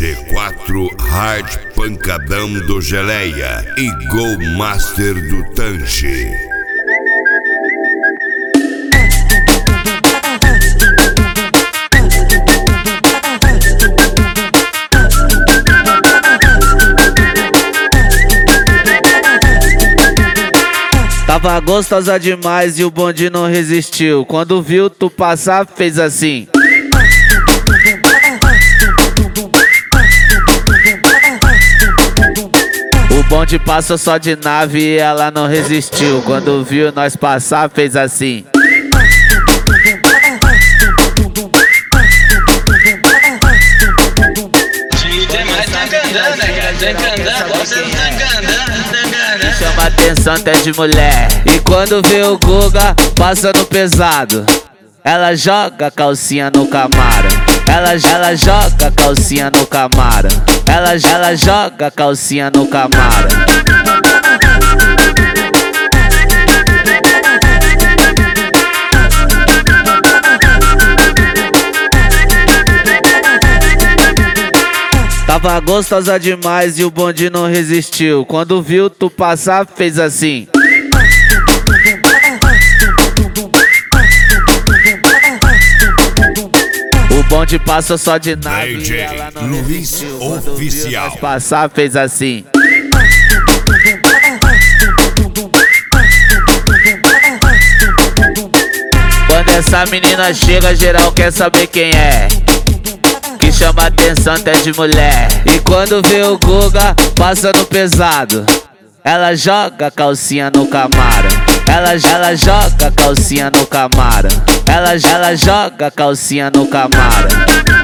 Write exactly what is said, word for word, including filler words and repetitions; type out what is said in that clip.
G quatro Hard Pancadão do Geleia e Go Master do Tanche. Tava gostosa demais e o bonde não resistiu. Quando viu tu passar, fez assim. O bonde passou só de nave e ela não resistiu. Quando viu nós passar, fez assim. Chama atenção até de mulher. E quando vê o Guga passando pesado, ela joga a calcinha no Camaro. Ela, ela joga a calcinha no Camaro. Ela, ela joga a calcinha no Camaro. Tava gostosa demais e o bonde não resistiu. Quando viu tu passar, fez assim. O bonde passou só de nave D J e ela não Luiz resistiu. Quando Oficial. viu nós passar, fez assim. Quando essa menina chega, geral quer saber quem é. Que chama atenção até de mulher. E quando vê o Guga passando pesado, ela joga a calcinha no Camaro. Ela, ela joga a calcinha no Camaro. Ela, ela joga a calcinha no Camaro.